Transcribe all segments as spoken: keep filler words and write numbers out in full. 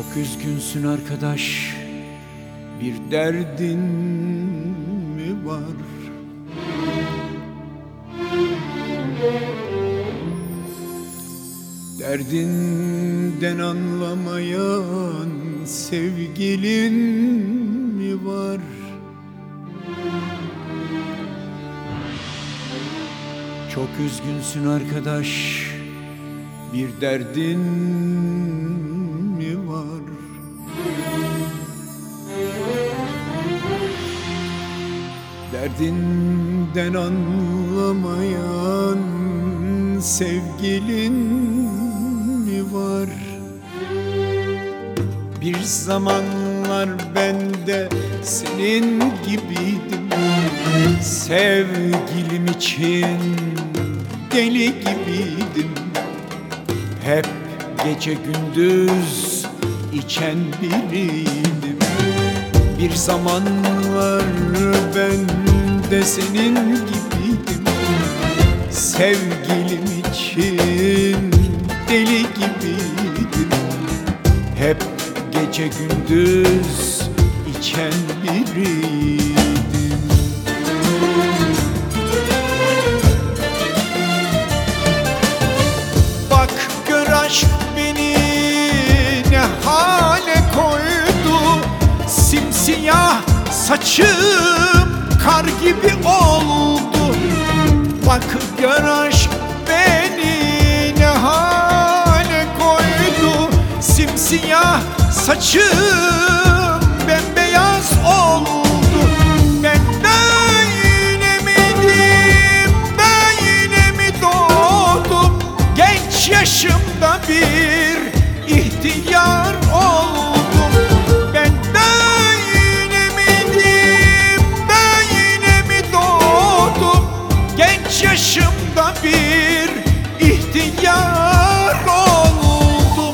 Çok üzgünsün arkadaş, bir derdin mi var? Derdinden anlamayan sevgilin mi var? Çok üzgünsün arkadaş, bir derdin mi var? Derdinden anlamayan sevgilin mi var? Bir zamanlar ben de senin gibiydim, sevgilim için deli gibiydim. Hep gece gündüz içen biriydim. Bir zamanlar ben de senin gibiydim, sevgilim için deli gibiydim. Hep gece gündüz içen biriydim. Bak gör aşk beni ne hale koydu, simsiyah saçım kar gibi oldu. Bak gör aşk beni ne hale koydu, simsiyah saçım bembeyaz oldu. Ben böyle miydim, böyle mi doğdum? Genç yaşımda bir ihtiyar oldum. Ben böyle miydim, böyle mi doğdum? Genç yaşımda bir ihtiyar oldum.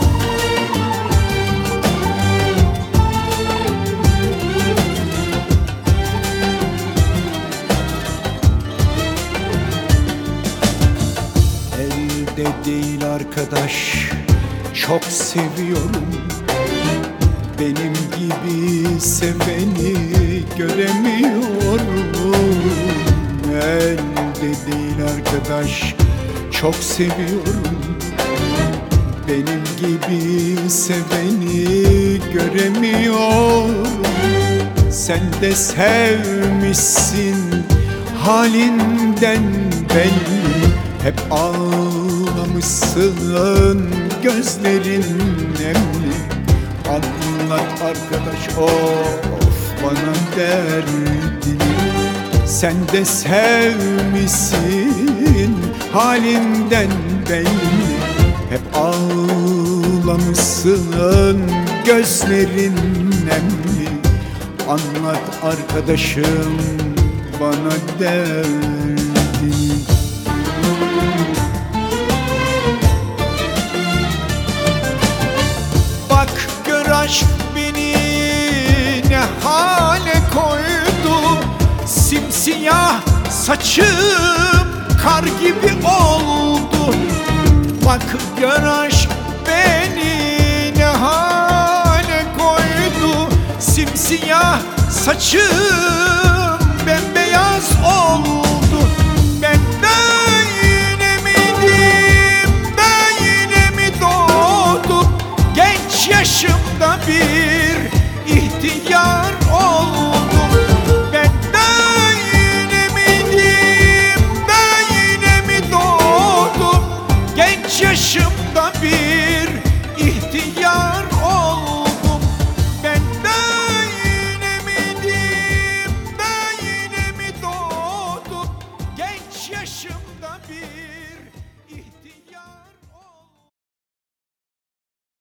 Elde değil arkadaş, çok seviyorum. Benim gibi seveni göremiyorum. Elde değil arkadaş, çok seviyorum. Benim gibi seveni göremiyorum. Sen de sevmişsin, halinden belli. Hep ağlamışsın, gözlerin nemli. Anlat arkadaş, of bana derdini. Sen de sevmişsin, halinden belli. Hep ağlamışsın, gözlerin nemli. Anlat arkadaşım bana derdini. Bak gör aşk beni ne hale koydu, simsiyah saçım kar gibi oldu. Bak gör aşk beni ne hale koydu, simsiyah saçım bembeyaz oldu. Ben böyle miydim, böyle mi doğdum? Genç yaşımda bir